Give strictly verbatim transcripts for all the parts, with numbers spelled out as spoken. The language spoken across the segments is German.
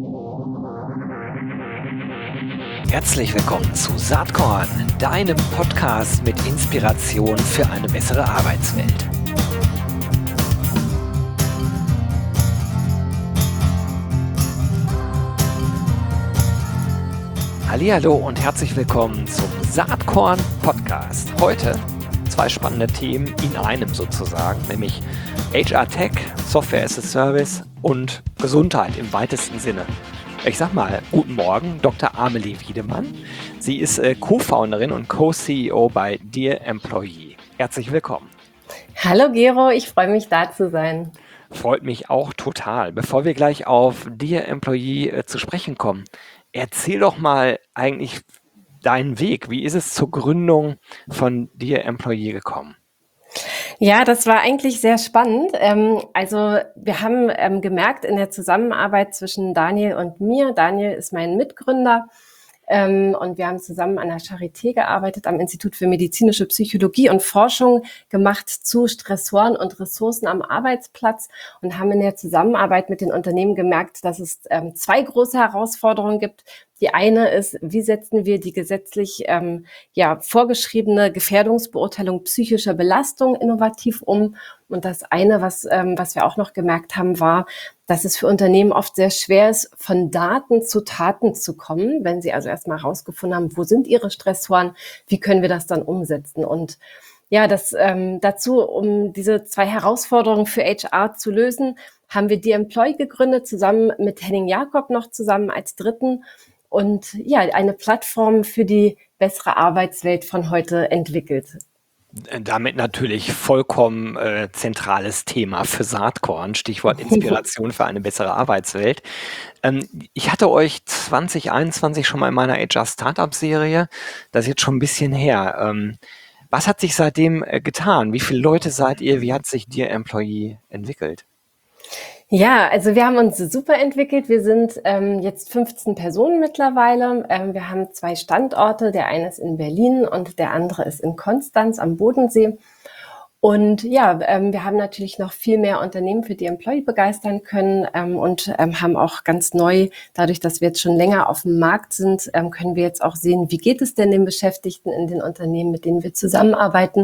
Herzlich willkommen zu Saatkorn, deinem Podcast mit Inspiration für eine bessere Arbeitswelt. Hallihallo und herzlich willkommen zum Saatkorn Podcast. Heute zwei spannende Themen in einem sozusagen, nämlich H R-Tech, Software as a Service und Gesundheit im weitesten Sinne. Ich sag mal, guten Morgen, Doktor Amelie Wiedemann. Sie ist äh, Co-Founderin und Co-C E O bei Dear Employee. Herzlich willkommen. Hallo Gero, ich freue mich, da zu sein. Freut mich auch total. Bevor wir gleich auf Dear Employee äh, zu sprechen kommen, erzähl doch mal eigentlich deinen Weg. Wie ist es zur Gründung von Dear Employee gekommen? Ja, das war eigentlich sehr spannend. Ähm, also wir haben ähm, gemerkt in der Zusammenarbeit zwischen Daniel und mir, Daniel ist mein Mitgründer, ähm, und wir haben zusammen an der Charité gearbeitet, am Institut für medizinische Psychologie und Forschung gemacht zu Stressoren und Ressourcen am Arbeitsplatz und haben in der Zusammenarbeit mit den Unternehmen gemerkt, dass es ähm, zwei große Herausforderungen gibt. Die eine ist, wie setzen wir die gesetzlich ähm, ja, vorgeschriebene Gefährdungsbeurteilung psychischer Belastung innovativ um? Und das eine, was, ähm, was wir auch noch gemerkt haben, war, dass es für Unternehmen oft sehr schwer ist, von Daten zu Taten zu kommen, wenn sie also erstmal herausgefunden haben, wo sind ihre Stressoren, wie können wir das dann umsetzen? Und ja, das ähm, dazu, um diese zwei Herausforderungen für H R zu lösen, haben wir Dear Employee gegründet, zusammen mit Henning Jakob noch zusammen als Dritten und ja, eine Plattform für die bessere Arbeitswelt von heute entwickelt. Damit natürlich vollkommen äh, zentrales Thema für Saatkorn, Stichwort Inspiration für eine bessere Arbeitswelt. Ähm, ich hatte euch zwanzig einundzwanzig schon mal in meiner H R-Startup-Serie, das ist jetzt schon ein bisschen her. Ähm, was hat sich seitdem äh, getan? Wie viele Leute seid ihr? Wie hat sich Dear Employee entwickelt? Ja, also wir haben uns super entwickelt. Wir sind ähm, jetzt fünfzehn Personen mittlerweile. Ähm, wir haben zwei Standorte. Der eine ist in Berlin und der andere ist in Konstanz am Bodensee. Und ja, ähm, wir haben natürlich noch viel mehr Unternehmen für die Employee begeistern können ähm, und ähm, haben auch ganz neu, dadurch, dass wir jetzt schon länger auf dem Markt sind, ähm, können wir jetzt auch sehen, wie geht es denn den Beschäftigten in den Unternehmen, mit denen wir zusammenarbeiten.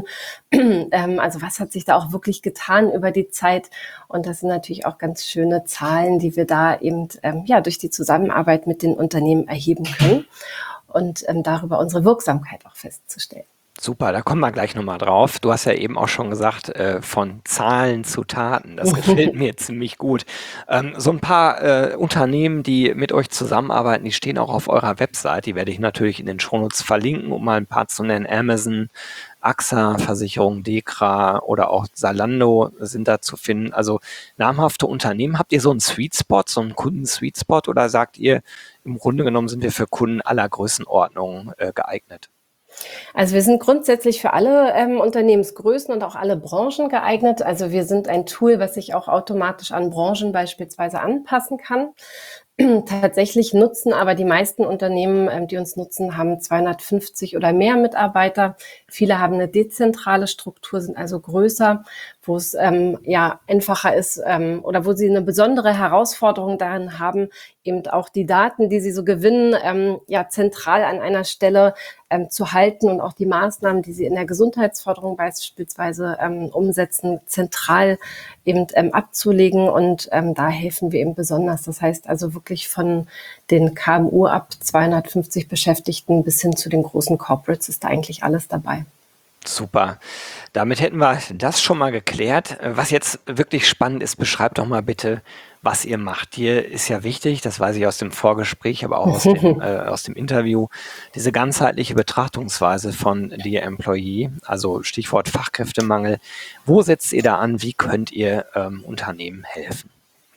ähm, also was hat sich da auch wirklich getan über die Zeit? Und das sind natürlich auch ganz schöne Zahlen, die wir da eben ähm, ja durch die Zusammenarbeit mit den Unternehmen erheben können und ähm, darüber unsere Wirksamkeit auch festzustellen. Super, da kommen wir gleich nochmal drauf. Du hast ja eben auch schon gesagt, äh, von Zahlen zu Taten. Das gefällt mir ziemlich gut. Ähm, so ein paar äh, Unternehmen, die mit euch zusammenarbeiten, die stehen auch auf eurer Website. Die werde ich natürlich in den Shownotes verlinken, um mal ein paar zu nennen. Amazon, A X A, Versicherung, Dekra oder auch Zalando sind da zu finden. Also namhafte Unternehmen. Habt ihr so einen Sweet Spot, so einen Kunden-Sweet Spot oder sagt ihr, im Grunde genommen sind wir für Kunden aller Größenordnungen äh, geeignet? Also wir sind grundsätzlich für alle ähm, Unternehmensgrößen und auch alle Branchen geeignet. Also wir sind ein Tool, was sich auch automatisch an Branchen beispielsweise anpassen kann. Tatsächlich nutzen aber die meisten Unternehmen, ähm, die uns nutzen, haben zweihundertfünfzig oder mehr Mitarbeiter. Viele haben eine dezentrale Struktur, sind also größer, wo es ähm, ja einfacher ist ähm, oder wo sie eine besondere Herausforderung darin haben, eben auch die Daten, die sie so gewinnen, ähm, ja zentral an einer Stelle ähm, zu halten und auch die Maßnahmen, die sie in der Gesundheitsförderung beispielsweise ähm, umsetzen, zentral eben ähm, abzulegen. Und ähm, da helfen wir eben besonders. Das heißt also wirklich von den K M U ab zweihundertfünfzig Beschäftigten bis hin zu den großen Corporates ist da eigentlich alles dabei. Super. Damit hätten wir das schon mal geklärt. Was jetzt wirklich spannend ist, beschreibt doch mal bitte, was ihr macht. Hier ist ja wichtig, das weiß ich aus dem Vorgespräch, aber auch aus dem, äh, aus dem Interview, diese ganzheitliche Betrachtungsweise von Dear Employee, also Stichwort Fachkräftemangel. Wo setzt ihr da an? Wie könnt ihr ähm, Unternehmen helfen?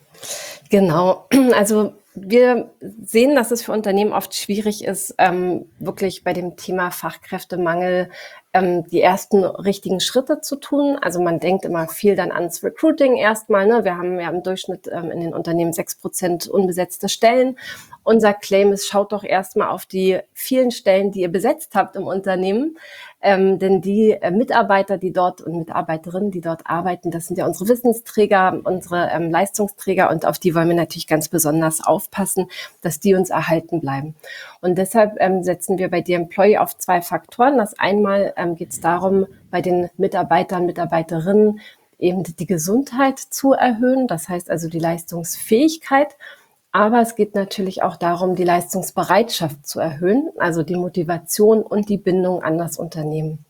Genau, also wir sehen, dass es für Unternehmen oft schwierig ist, ähm, wirklich bei dem Thema Fachkräftemangel ähm, die ersten richtigen Schritte zu tun. Also man denkt immer viel dann ans Recruiting erstmal. Ne? Wir haben ja im Durchschnitt ähm, in den Unternehmen sechs Prozent unbesetzte Stellen. Unser Claim ist, schaut doch erstmal auf die vielen Stellen, die ihr besetzt habt im Unternehmen. Ähm, denn die äh, Mitarbeiter, die dort und Mitarbeiterinnen, die dort arbeiten, das sind ja unsere Wissensträger, unsere ähm, Leistungsträger, und auf die wollen wir natürlich ganz besonders aufpassen, dass die uns erhalten bleiben. Und deshalb ähm, setzen wir bei The Employee auf zwei Faktoren. Das einmal ähm, geht es darum, bei den Mitarbeitern, Mitarbeiterinnen eben die Gesundheit zu erhöhen, das heißt also die Leistungsfähigkeit. Aber es geht natürlich auch darum, die Leistungsbereitschaft zu erhöhen, also die Motivation und die Bindung an das Unternehmen.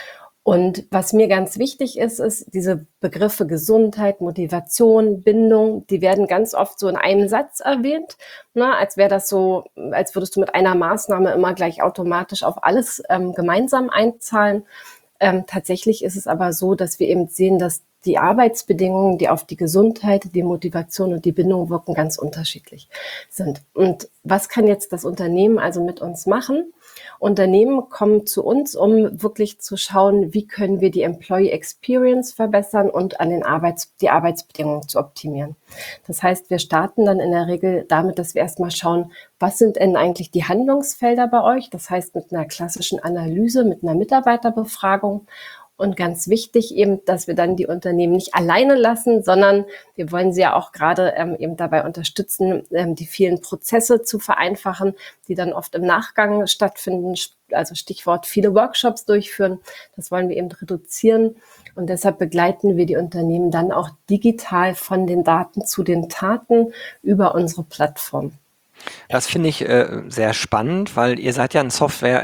Und was mir ganz wichtig ist, ist diese Begriffe Gesundheit, Motivation, Bindung, die werden ganz oft so in einem Satz erwähnt, ne, als wäre das so, als würdest du mit einer Maßnahme immer gleich automatisch auf alles ähm, gemeinsam einzahlen. Ähm, tatsächlich ist es aber so, dass wir eben sehen, dass die Arbeitsbedingungen, die auf die Gesundheit, die Motivation und die Bindung wirken, ganz unterschiedlich sind. Und was kann jetzt das Unternehmen also mit uns machen? Unternehmen kommen zu uns, um wirklich zu schauen, wie können wir die Employee Experience verbessern und an den Arbeits-, die Arbeitsbedingungen zu optimieren. Das heißt, wir starten dann in der Regel damit, dass wir erstmal schauen, was sind denn eigentlich die Handlungsfelder bei euch? Das heißt, mit einer klassischen Analyse, mit einer Mitarbeiterbefragung. Und ganz wichtig eben, dass wir dann die Unternehmen nicht alleine lassen, sondern wir wollen sie ja auch gerade ähm, eben dabei unterstützen, ähm, die vielen Prozesse zu vereinfachen, die dann oft im Nachgang stattfinden. Also Stichwort viele Workshops durchführen. Das wollen wir eben reduzieren. Und deshalb begleiten wir die Unternehmen dann auch digital von den Daten zu den Taten über unsere Plattform. Das finde ich äh, sehr spannend, weil ihr seid ja ein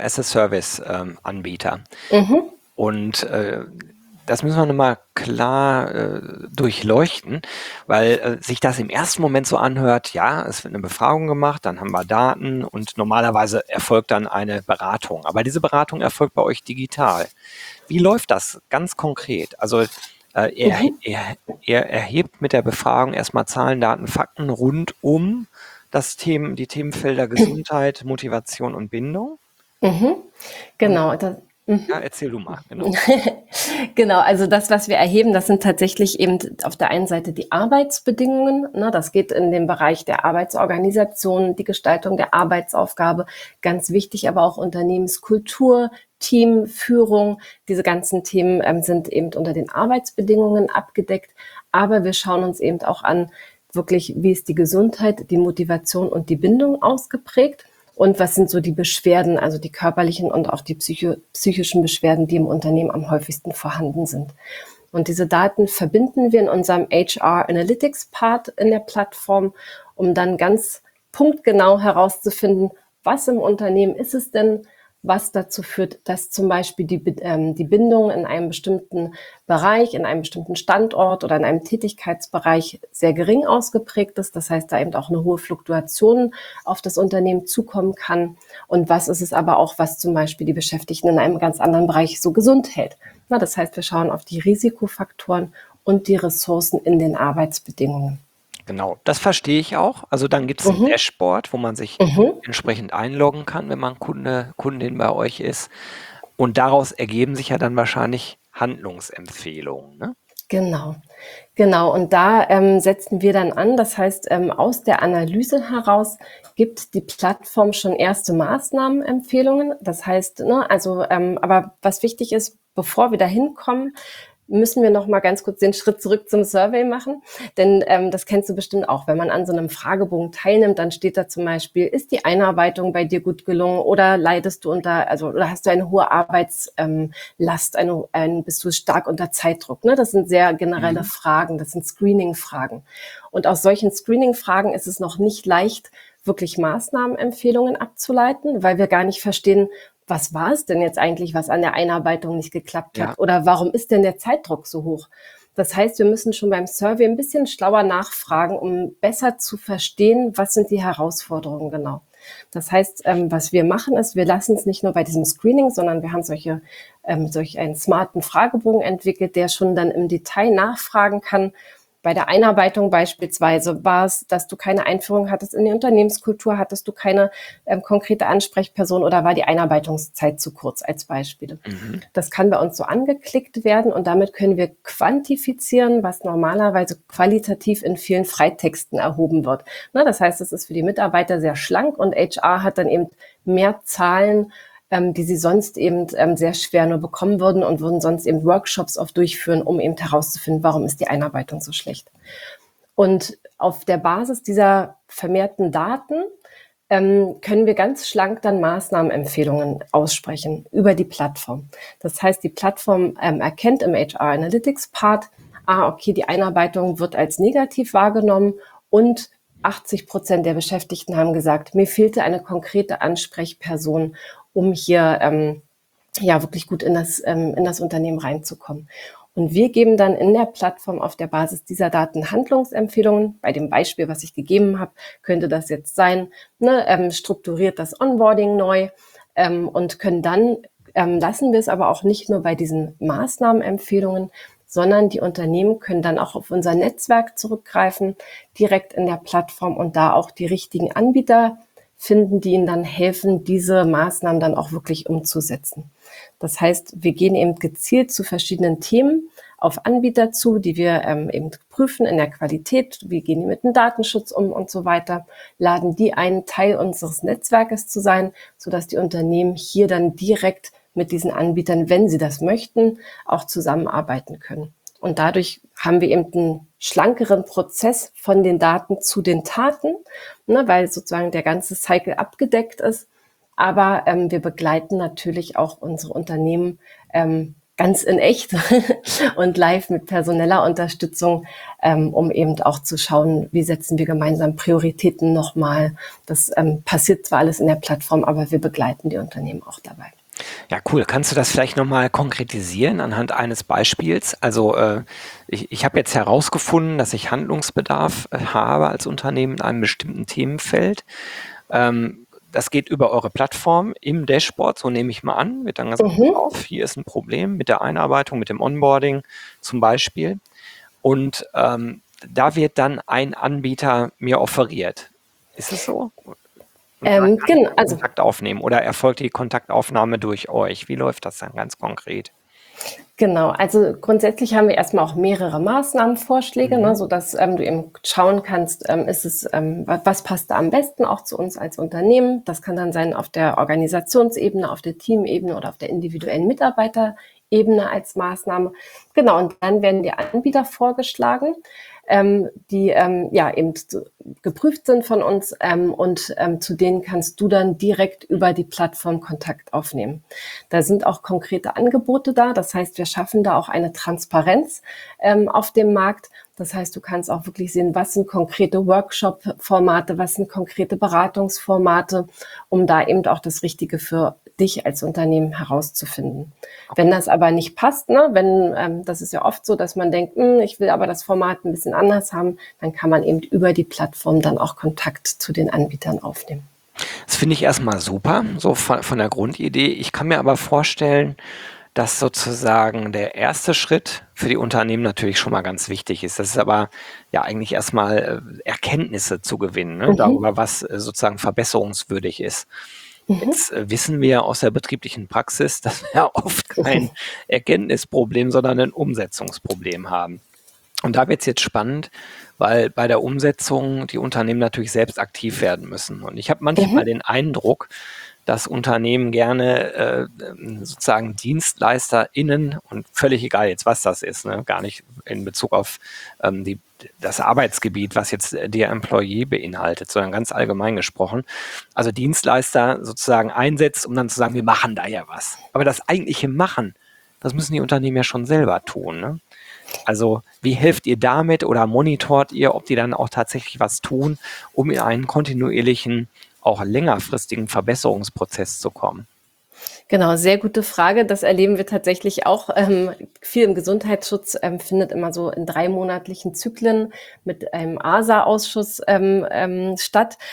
Software-as-a-Service-Anbieter. Mhm. Und äh, das müssen wir nochmal klar äh, durchleuchten, weil äh, sich das im ersten Moment so anhört, ja, es wird eine Befragung gemacht, dann haben wir Daten und normalerweise erfolgt dann eine Beratung. Aber diese Beratung erfolgt bei euch digital. Wie läuft das ganz konkret? Also äh, ihr, Mhm. ihr, ihr erhebt mit der Befragung erstmal Zahlen, Daten, Fakten rund um das Themen, die Themenfelder Gesundheit, Motivation und Bindung. Mhm. Und Genau. Das, mhm. ja, erzähl du mal, genau. Genau, also das, was wir erheben, das sind tatsächlich eben auf der einen Seite die Arbeitsbedingungen. Ne, das geht in den Bereich der Arbeitsorganisation, die Gestaltung der Arbeitsaufgabe. Ganz wichtig, aber auch Unternehmenskultur, Teamführung. Diese ganzen Themen ähm, sind eben unter den Arbeitsbedingungen abgedeckt. Aber wir schauen uns eben auch an, wirklich, wie ist die Gesundheit, die Motivation und die Bindung ausgeprägt. Und was sind so die Beschwerden, also die körperlichen und auch die psycho- psychischen Beschwerden, die im Unternehmen am häufigsten vorhanden sind. Und diese Daten verbinden wir in unserem H R Analytics Part in der Plattform, um dann ganz punktgenau herauszufinden, was im Unternehmen ist es denn, was dazu führt, dass zum Beispiel die, ähm, die Bindung in einem bestimmten Bereich, in einem bestimmten Standort oder in einem Tätigkeitsbereich sehr gering ausgeprägt ist. Das heißt, da eben auch eine hohe Fluktuation auf das Unternehmen zukommen kann. Und was ist es aber auch, was zum Beispiel die Beschäftigten in einem ganz anderen Bereich so gesund hält. Na, das heißt, wir schauen auf die Risikofaktoren und die Ressourcen in den Arbeitsbedingungen. Genau, das verstehe ich auch. Also dann gibt es ein Mhm. Dashboard, wo man sich Mhm. entsprechend einloggen kann, wenn man Kunde, Kundin bei euch ist. Und daraus ergeben sich ja dann wahrscheinlich Handlungsempfehlungen, ne? Genau, genau. Und da ähm, setzen wir dann an. Das heißt, ähm, aus der Analyse heraus gibt die Plattform schon erste Maßnahmenempfehlungen. Das heißt, ne, also, ähm, aber was wichtig ist, bevor wir da hinkommen, müssen wir noch mal ganz kurz den Schritt zurück zum Survey machen. Denn ähm, das kennst du bestimmt auch, wenn man an so einem Fragebogen teilnimmt, dann steht da zum Beispiel, ist die Einarbeitung bei dir gut gelungen oder leidest du unter, also oder hast du eine hohe Arbeitslast, ähm, eine, ein, bist du stark unter Zeitdruck? Ne? Das sind sehr generelle Mhm. Fragen, das sind Screening-Fragen. Und aus solchen Screening-Fragen ist es noch nicht leicht, wirklich Maßnahmenempfehlungen abzuleiten, weil wir gar nicht verstehen, was war es denn jetzt eigentlich, was an der Einarbeitung nicht geklappt Ja. hat? Oder warum ist denn der Zeitdruck so hoch? Das heißt, wir müssen schon beim Survey ein bisschen schlauer nachfragen, um besser zu verstehen, was sind die Herausforderungen genau. Das heißt, ähm, was wir machen ist, wir lassen es nicht nur bei diesem Screening, sondern wir haben solche, ähm, solch einen smarten Fragebogen entwickelt, der schon dann im Detail nachfragen kann, Bei der Einarbeitung beispielsweise war es, dass du keine Einführung hattest in die Unternehmenskultur, hattest du keine ähm, konkrete Ansprechperson oder war die Einarbeitungszeit zu kurz als Beispiele. Mhm. Das kann bei uns so angeklickt werden und damit können wir quantifizieren, was normalerweise qualitativ in vielen Freitexten erhoben wird. Na, das heißt, es ist für die Mitarbeiter sehr schlank und H R hat dann eben mehr Zahlen, ähm, die sie sonst eben ähm, sehr schwer nur bekommen würden und würden sonst eben Workshops oft durchführen, um eben herauszufinden, warum ist die Einarbeitung so schlecht. Und auf der Basis dieser vermehrten Daten ähm, können wir ganz schlank dann Maßnahmenempfehlungen aussprechen über die Plattform. Das heißt, die Plattform ähm, erkennt im H R Analytics Part, ah, okay, die Einarbeitung wird als negativ wahrgenommen und achtzig Prozent der Beschäftigten haben gesagt, mir fehlte eine konkrete Ansprechperson, um hier ähm, ja wirklich gut in das, ähm, in das Unternehmen reinzukommen. Und wir geben dann in der Plattform auf der Basis dieser Daten Handlungsempfehlungen. Bei dem Beispiel, was ich gegeben habe, könnte das jetzt sein, ne, ähm, strukturiert das Onboarding neu ähm, und können dann, ähm, lassen wir es aber auch nicht nur bei diesen Maßnahmenempfehlungen, sondern die Unternehmen können dann auch auf unser Netzwerk zurückgreifen, direkt in der Plattform und da auch die richtigen Anbieter finden, die ihnen dann helfen, diese Maßnahmen dann auch wirklich umzusetzen. Das heißt, wir gehen eben gezielt zu verschiedenen Themen auf Anbieter zu, die wir ähm, eben prüfen in der Qualität. Wie gehen die mit dem Datenschutz um und so weiter, laden die ein, Teil unseres Netzwerkes zu sein, sodass die Unternehmen hier dann direkt mit diesen Anbietern, wenn sie das möchten, auch zusammenarbeiten können. Und dadurch haben wir eben einen schlankeren Prozess von den Daten zu den Taten, ne, weil sozusagen der ganze Cycle abgedeckt ist. Aber ähm, wir begleiten natürlich auch unsere Unternehmen ähm, ganz in echt und live mit personeller Unterstützung, ähm, um eben auch zu schauen, wie setzen wir gemeinsam Prioritäten nochmal. Das ähm, passiert zwar alles in der Plattform, aber wir begleiten die Unternehmen auch dabei. Ja, cool. Kannst du das vielleicht nochmal konkretisieren anhand eines Beispiels? Also äh, ich, ich habe jetzt herausgefunden, dass ich Handlungsbedarf äh, habe als Unternehmen in einem bestimmten Themenfeld. Ähm, das geht über eure Plattform im Dashboard, so nehme ich mal an, wird dann gesagt, Mhm. auf, hier ist ein Problem mit der Einarbeitung, mit dem Onboarding zum Beispiel. Und ähm, da wird dann ein Anbieter mir offeriert. Ist es so? Und dann Ähm, kann ich genau, also Kontakt aufnehmen oder erfolgt die Kontaktaufnahme durch euch? Wie läuft das dann ganz konkret? Genau, also grundsätzlich haben wir erstmal auch mehrere Maßnahmenvorschläge, Mhm. ne, sodass ähm, du eben schauen kannst, ähm, ist es, ähm, wa- was passt da am besten auch zu uns als Unternehmen. Das kann dann sein auf der Organisationsebene, auf der Teamebene oder auf der individuellen Mitarbeiterebene als Maßnahme. Genau, und dann werden die Anbieter vorgeschlagen, ähm, die ähm, ja eben so geprüft sind von uns ähm, und ähm, zu denen kannst du dann direkt über die Plattform Kontakt aufnehmen. Da sind auch konkrete Angebote da, das heißt, wir schaffen da auch eine Transparenz ähm, auf dem Markt. Das heißt, du kannst auch wirklich sehen, was sind konkrete Workshop-Formate, was sind konkrete Beratungsformate, um da eben auch das Richtige für dich als Unternehmen herauszufinden. Wenn das aber nicht passt, ne, wenn ähm, das ist ja oft so, dass man denkt, hm, ich will aber das Format ein bisschen anders haben, dann kann man eben über die Plattform dann auch Kontakt zu den Anbietern aufnehmen. Das finde ich erstmal super, so von, von der Grundidee. Ich kann mir aber vorstellen, dass sozusagen der erste Schritt für die Unternehmen natürlich schon mal ganz wichtig ist. Das ist aber ja eigentlich erstmal äh, Erkenntnisse zu gewinnen, ne, Mhm. darüber, was äh, sozusagen verbesserungswürdig ist. Jetzt äh, wissen wir aus der betrieblichen Praxis, dass wir oft kein Erkenntnisproblem, sondern ein Umsetzungsproblem haben. Und da wird es jetzt spannend, weil bei der Umsetzung die Unternehmen natürlich selbst aktiv werden müssen. Und ich habe manchmal Mhm. den Eindruck, dass Unternehmen gerne äh, sozusagen DienstleisterInnen und völlig egal jetzt, was das ist, ne, gar nicht in Bezug auf ähm, die, das Arbeitsgebiet, was jetzt der Employee beinhaltet, sondern ganz allgemein gesprochen. Also Dienstleister sozusagen einsetzt, um dann zu sagen, wir machen da ja was. Aber das eigentliche Machen, das müssen die Unternehmen ja schon selber tun, ne? Also wie helft ihr damit oder monitort ihr, ob die dann auch tatsächlich was tun, um in einen kontinuierlichen, auch längerfristigen Verbesserungsprozess zu kommen? Genau, sehr gute Frage. Das erleben wir tatsächlich auch. Ähm, viel im Gesundheitsschutz ähm, findet immer so in dreimonatlichen Zyklen mit einem A S A-Ausschuss ähm, ähm, statt.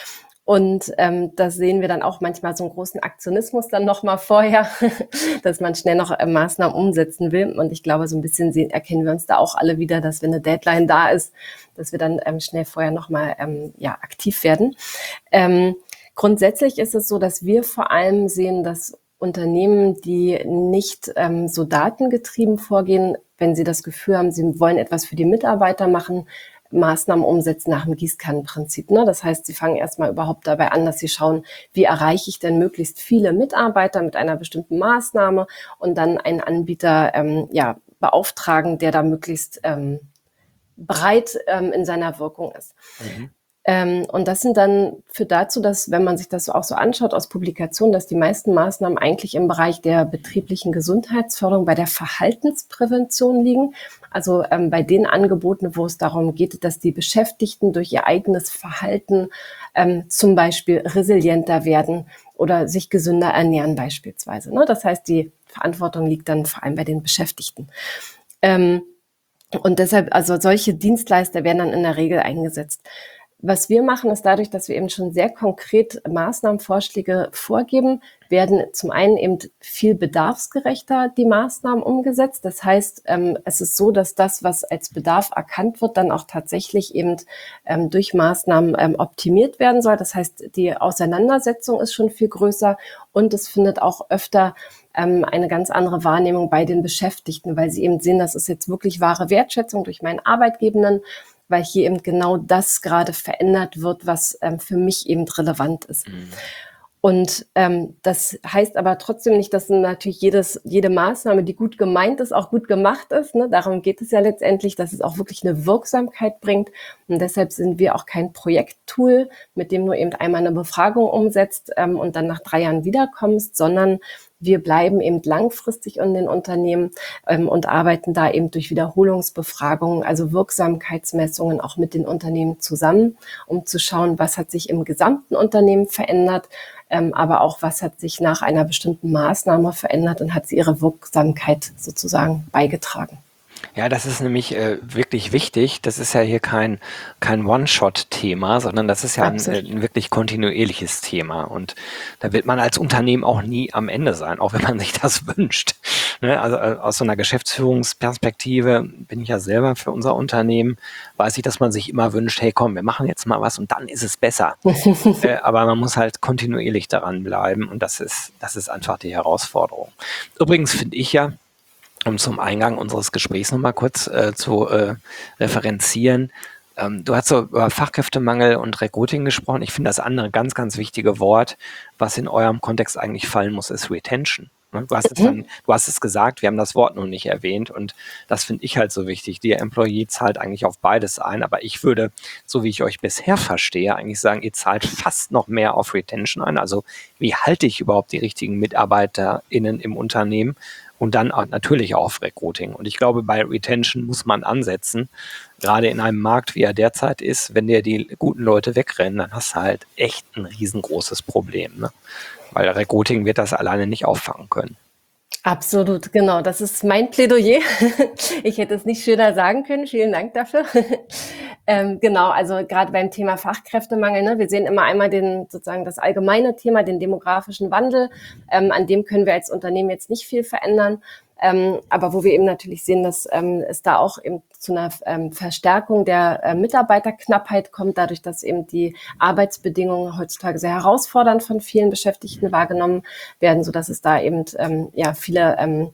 Und ähm, da sehen wir dann auch manchmal so einen großen Aktionismus dann nochmal vorher, dass man schnell noch äh, Maßnahmen umsetzen will. Und ich glaube, so ein bisschen sehen, erkennen wir uns da auch alle wieder, dass wenn eine Deadline da ist, dass wir dann ähm, schnell vorher nochmal ähm, ja, aktiv werden. Ähm, grundsätzlich ist es so, dass wir vor allem sehen, dass Unternehmen, die nicht ähm, so datengetrieben vorgehen, wenn sie das Gefühl haben, sie wollen etwas für die Mitarbeiter machen, Maßnahmen umsetzen nach dem Gießkannenprinzip. Ne? Das heißt, sie fangen erstmal überhaupt dabei an, dass sie schauen, wie erreiche ich denn möglichst viele Mitarbeiter mit einer bestimmten Maßnahme und dann einen Anbieter ähm, ja, beauftragen, der da möglichst ähm, breit ähm, in seiner Wirkung ist. Mhm. Ähm, und das sind dann führt dazu, dass, wenn man sich das auch so anschaut aus Publikationen, dass die meisten Maßnahmen eigentlich im Bereich der betrieblichen Gesundheitsförderung, bei der Verhaltensprävention liegen. Also ähm, bei den Angeboten, wo es darum geht, dass die Beschäftigten durch ihr eigenes Verhalten ähm, zum Beispiel resilienter werden oder sich gesünder ernähren beispielsweise. Ne? Das heißt, die Verantwortung liegt dann vor allem bei den Beschäftigten. Ähm, und deshalb, also solche Dienstleister werden dann in der Regel eingesetzt. Was wir machen, ist dadurch, dass wir eben schon sehr konkret Maßnahmenvorschläge vorgeben, werden zum einen eben viel bedarfsgerechter die Maßnahmen umgesetzt. Das heißt, ähm, es ist so, dass das, was als Bedarf erkannt wird, dann auch tatsächlich eben ähm, durch Maßnahmen ähm, optimiert werden soll. Das heißt, die Auseinandersetzung ist schon viel größer und es findet auch öfter ähm, eine ganz andere Wahrnehmung bei den Beschäftigten, weil sie eben sehen, das ist jetzt wirklich wahre Wertschätzung durch meinen Arbeitgebenden, weil hier eben genau das gerade verändert wird, was ähm, für mich eben relevant ist. Mhm. Und ähm, das heißt aber trotzdem nicht, dass natürlich jedes, jede Maßnahme, die gut gemeint ist, auch gut gemacht ist. Ne? Darum geht es ja letztendlich, dass es auch wirklich eine Wirksamkeit bringt. Und deshalb sind wir auch kein Projekttool, mit dem du eben einmal eine Befragung umsetzt ähm, und dann nach drei Jahren wiederkommst, sondern wir bleiben eben langfristig in den Unternehmen ähm, und arbeiten da eben durch Wiederholungsbefragungen, also Wirksamkeitsmessungen auch mit den Unternehmen zusammen, um zu schauen, was hat sich im gesamten Unternehmen verändert, ähm, aber auch was hat sich nach einer bestimmten Maßnahme verändert und hat sie ihre Wirksamkeit sozusagen beigetragen. Ja, das ist nämlich äh, wirklich wichtig. Das ist ja hier kein, kein One-Shot-Thema, sondern das ist ja ein, ein wirklich kontinuierliches Thema. Und da wird man als Unternehmen auch nie am Ende sein, auch wenn man sich das wünscht. Ne? Also äh, aus so einer Geschäftsführungsperspektive bin ich ja selber für unser Unternehmen, weiß ich, dass man sich immer wünscht, hey komm, wir machen jetzt mal was und dann ist es besser. äh, aber man muss halt kontinuierlich daran bleiben und das ist, das ist einfach die Herausforderung. Übrigens finde ich ja, um zum Eingang unseres Gesprächs nochmal kurz äh, zu äh, referenzieren. Ähm, du hast so über Fachkräftemangel und Recruiting gesprochen. Ich finde das andere ganz, ganz wichtige Wort, was in eurem Kontext eigentlich fallen muss, ist Retention. Ne? Du hast, es dann, du hast es gesagt, wir haben das Wort noch nicht erwähnt und das finde ich halt so wichtig. Die Employee zahlt eigentlich auf beides ein, aber ich würde, so wie ich euch bisher verstehe, eigentlich sagen, ihr zahlt fast noch mehr auf Retention ein. Also wie halte ich überhaupt die richtigen MitarbeiterInnen im Unternehmen? Und dann auch natürlich auch auf Recruiting. Und ich glaube, bei Retention muss man ansetzen. Gerade in einem Markt, wie er derzeit ist, wenn dir die guten Leute wegrennen, dann hast du halt echt ein riesengroßes Problem. Ne? Weil Recruiting wird das alleine nicht auffangen können. Absolut, genau. Das ist mein Plädoyer. Ich hätte es nicht schöner sagen können. Vielen Dank dafür. ähm, genau, also gerade beim Thema Fachkräftemangel, ne, wir sehen immer einmal den sozusagen das allgemeine Thema, den demografischen Wandel. Ähm, an dem können wir als Unternehmen jetzt nicht viel verändern. Ähm, aber wo wir eben natürlich sehen, dass ähm, es da auch eben zu einer ähm, Verstärkung der äh, Mitarbeiterknappheit kommt, dadurch, dass eben die Arbeitsbedingungen heutzutage sehr herausfordernd von vielen Beschäftigten wahrgenommen werden, so dass es da eben ähm, ja viele ähm,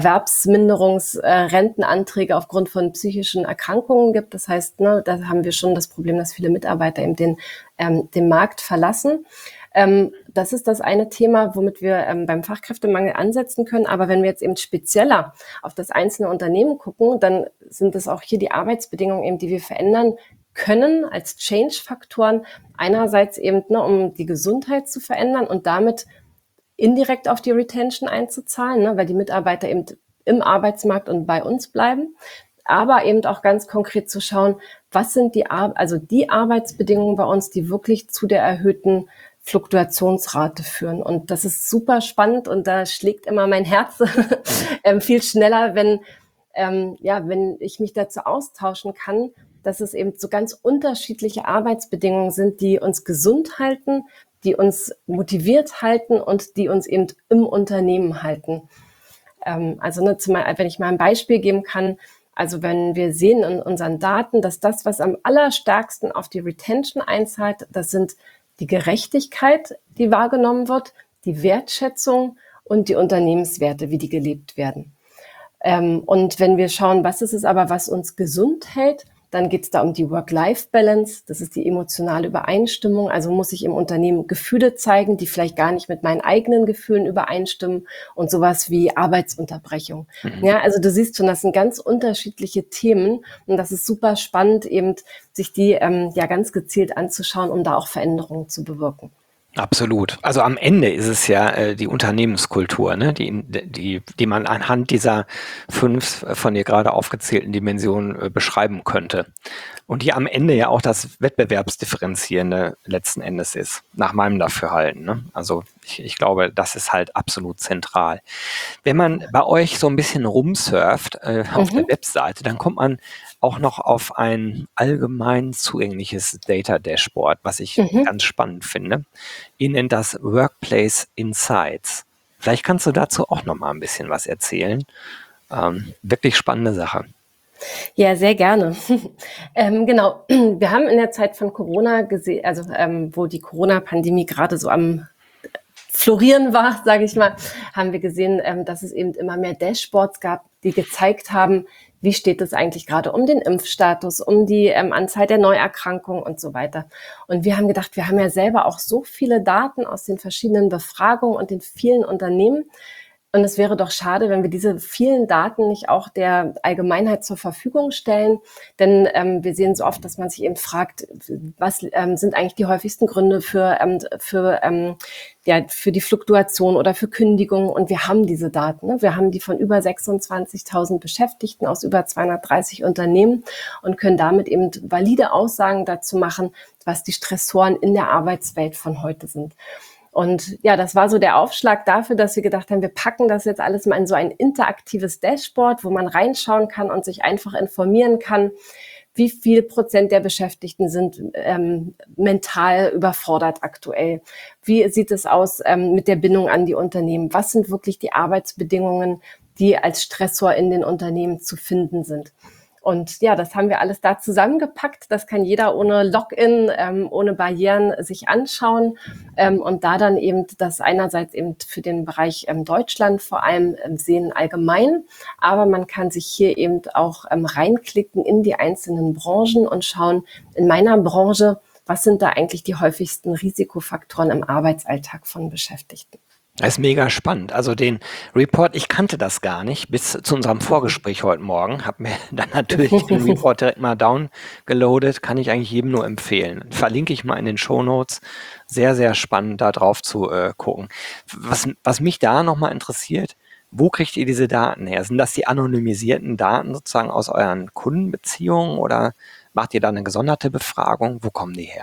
Erwerbsminderungsrentenanträge äh, aufgrund von psychischen Erkrankungen gibt. Das heißt, ne, da haben wir schon das Problem, dass viele Mitarbeiter eben den, ähm, den Markt verlassen. Ähm, das ist das eine Thema, womit wir ähm, beim Fachkräftemangel ansetzen können. Aber wenn wir jetzt eben spezieller auf das einzelne Unternehmen gucken, dann sind es auch hier die Arbeitsbedingungen eben, die wir verändern können als Change-Faktoren. Einerseits eben, ne, um die Gesundheit zu verändern und damit indirekt auf die Retention einzuzahlen, ne, weil die Mitarbeiter eben im Arbeitsmarkt und bei uns bleiben. Aber eben auch ganz konkret zu schauen, was sind die, Ar- also die Arbeitsbedingungen bei uns, die wirklich zu der erhöhten Fluktuationsrate führen. Und das ist super spannend und da schlägt immer mein Herz ähm, viel schneller, wenn, ähm, ja, wenn ich mich dazu austauschen kann, dass es eben so ganz unterschiedliche Arbeitsbedingungen sind, die uns gesund halten, die uns motiviert halten und die uns eben im Unternehmen halten. Ähm, also ne, zum, wenn ich mal ein Beispiel geben kann, also wenn wir sehen in unseren Daten, dass das, was am allerstärksten auf die Retention einzahlt, das sind die Gerechtigkeit, die wahrgenommen wird, die Wertschätzung und die Unternehmenswerte, wie die gelebt werden. Ähm, und wenn wir schauen, was ist es aber, was uns gesund hält, dann geht es da um die Work-Life-Balance, das ist die emotionale Übereinstimmung. Also muss ich im Unternehmen Gefühle zeigen, die vielleicht gar nicht mit meinen eigenen Gefühlen übereinstimmen und sowas wie Arbeitsunterbrechung. Mhm. Ja, also du siehst schon, das sind ganz unterschiedliche Themen und das ist super spannend, eben sich die ähm, ja ganz gezielt anzuschauen, um da auch Veränderungen zu bewirken. Absolut. Also am Ende ist es ja äh, die Unternehmenskultur, ne, die, die, die man anhand dieser fünf von dir gerade aufgezählten Dimensionen äh, beschreiben könnte. Und die am Ende ja auch das Wettbewerbsdifferenzierende letzten Endes ist, nach meinem Dafürhalten. Ne? Also ich, ich glaube, das ist halt absolut zentral. Wenn man bei euch so ein bisschen rumsurft äh, auf mhm. der Webseite, dann kommt man auch noch auf ein allgemein zugängliches Data Dashboard, was ich mhm. ganz spannend finde. Ihr nennt das Workplace Insights. Vielleicht kannst du dazu auch noch mal ein bisschen was erzählen. Ähm, wirklich spannende Sache. Ja, sehr gerne. ähm, genau, wir haben in der Zeit von Corona gesehen, also ähm, wo die Corona-Pandemie gerade so am Florieren war, sage ich mal, haben wir gesehen, ähm, dass es eben immer mehr Dashboards gab, die gezeigt haben, wie steht es eigentlich gerade um den Impfstatus, um die ähm, Anzahl der Neuerkrankungen und so weiter. Und wir haben gedacht, wir haben ja selber auch so viele Daten aus den verschiedenen Befragungen und den vielen Unternehmen. Und es wäre doch schade, wenn wir diese vielen Daten nicht auch der Allgemeinheit zur Verfügung stellen. Denn ähm, wir sehen so oft, dass man sich eben fragt, was ähm, sind eigentlich die häufigsten Gründe für, ähm, für, ähm, ja, für die Fluktuation oder für Kündigungen. Und wir haben diese Daten. Ne? Wir haben die von über sechsundzwanzigtausend Beschäftigten aus über zweihundertdreißig Unternehmen und können damit eben valide Aussagen dazu machen, was die Stressoren in der Arbeitswelt von heute sind. Und ja, das war so der Aufschlag dafür, dass wir gedacht haben, wir packen das jetzt alles mal in so ein interaktives Dashboard, wo man reinschauen kann und sich einfach informieren kann, wie viel Prozent der Beschäftigten sind ähm, mental überfordert aktuell. Wie sieht es aus ähm, mit der Bindung an die Unternehmen? Was sind wirklich die Arbeitsbedingungen, die als Stressor in den Unternehmen zu finden sind? Und ja, das haben wir alles da zusammengepackt. Das kann jeder ohne Login, ähm, ohne Barrieren sich anschauen ähm, und da dann eben das einerseits eben für den Bereich ähm, Deutschland vor allem ähm, sehen allgemein, aber man kann sich hier eben auch ähm, reinklicken in die einzelnen Branchen und schauen, in meiner Branche, was sind da eigentlich die häufigsten Risikofaktoren im Arbeitsalltag von Beschäftigten. Das ist mega spannend. Also den Report, ich kannte das gar nicht bis zu unserem Vorgespräch heute Morgen. Habe mir dann natürlich den Report direkt mal downgeloadet. Kann ich eigentlich jedem nur empfehlen. Verlinke ich mal in den Shownotes. Sehr, sehr spannend, da drauf zu äh, gucken. Was, was mich da nochmal interessiert, wo kriegt ihr diese Daten her? Sind das die anonymisierten Daten sozusagen aus euren Kundenbeziehungen oder macht ihr da eine gesonderte Befragung? Wo kommen die her?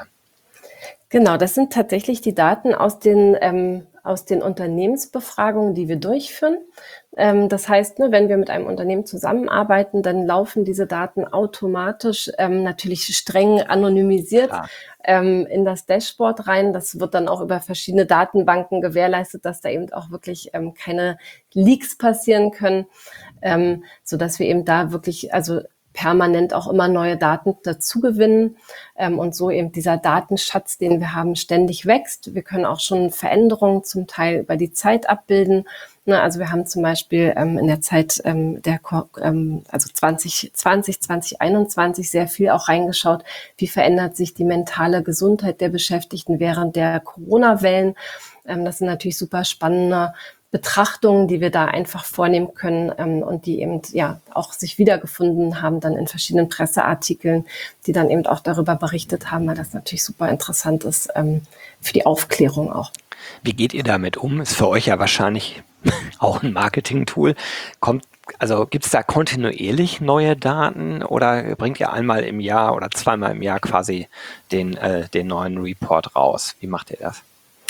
Genau, das sind tatsächlich die Daten aus den ähm, aus den Unternehmensbefragungen, die wir durchführen. Ähm, das heißt, ne, wenn wir mit einem Unternehmen zusammenarbeiten, dann laufen diese Daten automatisch, ähm, natürlich streng anonymisiert, ähm, in das Dashboard rein. Das wird dann auch über verschiedene Datenbanken gewährleistet, dass da eben auch wirklich ähm, keine Leaks passieren können, ähm, sodass wir eben da wirklich, also permanent auch immer neue Daten dazu gewinnen ähm, und so eben dieser Datenschatz, den wir haben, ständig wächst. Wir können auch schon Veränderungen zum Teil über die Zeit abbilden. Na, also wir haben zum Beispiel ähm, in der Zeit ähm, der ähm, also zwanzig zwanzig, zwanzig einundzwanzig sehr viel auch reingeschaut, wie verändert sich die mentale Gesundheit der Beschäftigten während der Corona-Wellen. Ähm, das sind natürlich super spannende Betrachtungen, die wir da einfach vornehmen können ähm, und die eben ja auch sich wiedergefunden haben dann in verschiedenen Presseartikeln, die dann eben auch darüber berichtet haben, weil das natürlich super interessant ist ähm, für die Aufklärung auch. Wie geht ihr damit um? Ist für euch ja wahrscheinlich auch ein Marketing-Tool. Kommt, also gibt es da kontinuierlich neue Daten oder bringt ihr einmal im Jahr oder zweimal im Jahr quasi den, äh, den neuen Report raus? Wie macht ihr das?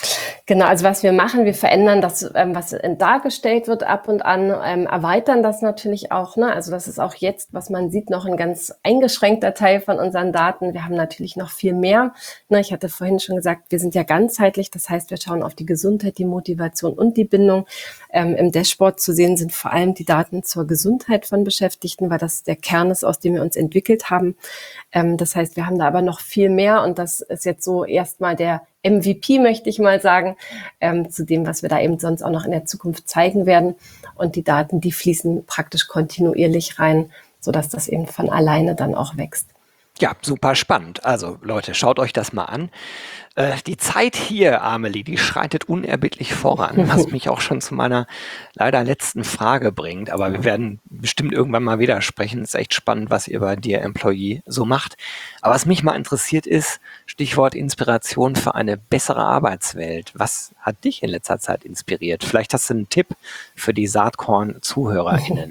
Genau, also was wir machen, wir verändern das, ähm, was dargestellt wird ab und an, ähm, erweitern das natürlich auch. Ne? Also das ist auch jetzt, was man sieht, noch ein ganz eingeschränkter Teil von unseren Daten. Wir haben natürlich noch viel mehr. Ne? Ich hatte vorhin schon gesagt, wir sind ja ganzheitlich. Das heißt, wir schauen auf die Gesundheit, die Motivation und die Bindung. Ähm, Im Dashboard zu sehen sind vor allem die Daten zur Gesundheit von Beschäftigten, weil das der Kern ist, aus dem wir uns entwickelt haben. Ähm, das heißt, wir haben da aber noch viel mehr und das ist jetzt so erstmal der M V P, möchte ich mal sagen, ähm, zu dem, was wir da eben sonst auch noch in der Zukunft zeigen werden. Und die Daten, die fließen praktisch kontinuierlich rein, sodass das eben von alleine dann auch wächst. Ja, super spannend. Also Leute, schaut euch das mal an. Äh, die Zeit hier, Amelie, die schreitet unerbittlich voran, was mich auch schon zu meiner leider letzten Frage bringt. Aber wir werden bestimmt irgendwann mal wieder sprechen. Es ist echt spannend, was ihr bei Dear Employee so macht. Aber was mich mal interessiert ist, Stichwort Inspiration für eine bessere Arbeitswelt. Was hat dich in letzter Zeit inspiriert? Vielleicht hast du einen Tipp für die Saatkorn-ZuhörerInnen.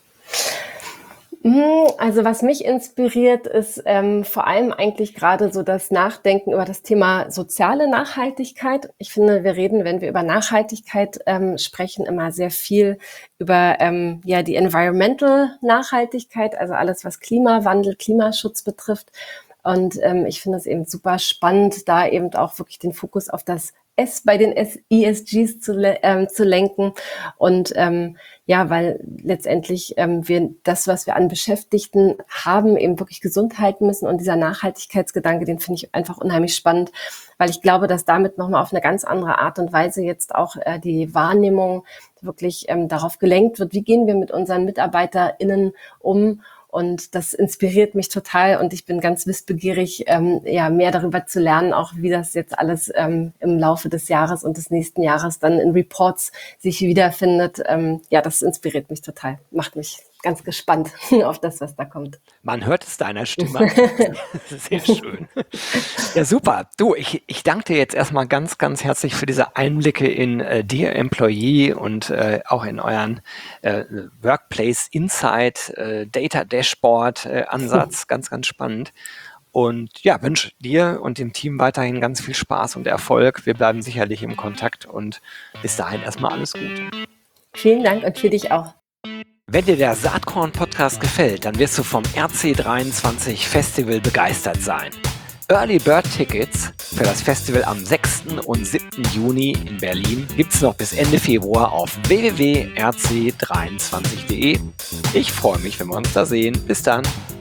Also was mich inspiriert, ist ähm, vor allem eigentlich gerade so das Nachdenken über das Thema soziale Nachhaltigkeit. Ich finde, wir reden, wenn wir über Nachhaltigkeit ähm, sprechen, immer sehr viel über ähm, ja die Environmental Nachhaltigkeit, also alles, was Klimawandel, Klimaschutz betrifft. Und ähm, ich finde es eben super spannend, da eben auch wirklich den Fokus auf das S bei den E S Gs zu, ähm, zu lenken. Und ähm, ja, weil letztendlich ähm, wir das, was wir an Beschäftigten haben, eben wirklich gesund halten müssen. Und dieser Nachhaltigkeitsgedanke, den finde ich einfach unheimlich spannend, weil ich glaube, dass damit nochmal auf eine ganz andere Art und Weise jetzt auch äh, die Wahrnehmung wirklich ähm, darauf gelenkt wird, wie gehen wir mit unseren MitarbeiterInnen um. Und das inspiriert mich total und ich bin ganz wissbegierig, ähm, ja, mehr darüber zu lernen, auch wie das jetzt alles ähm, im Laufe des Jahres und des nächsten Jahres dann in Reports sich wiederfindet. Ähm, ja, das inspiriert mich total, macht mich ganz gespannt auf das, was da kommt. Man hört es deiner Stimme. Sehr schön. Ja, super. Du, ich, ich danke dir jetzt erstmal ganz, ganz herzlich für diese Einblicke in äh, Dear Employee und äh, auch in euren äh, Workplace Insight, äh, Data Dashboard äh, Ansatz. Ganz, ganz spannend. Und ja, wünsche dir und dem Team weiterhin ganz viel Spaß und Erfolg. Wir bleiben sicherlich im Kontakt und bis dahin erstmal alles Gute. Vielen Dank und für dich auch. Wenn dir der Saatkorn-Podcast gefällt, dann wirst du vom R C dreiundzwanzig Festival begeistert sein. Early Bird Tickets für das Festival am sechsten und siebten Juni in Berlin gibt's noch bis Ende Februar auf w w w punkt r c dreiundzwanzig punkt d e. Ich freue mich, wenn wir uns da sehen. Bis dann.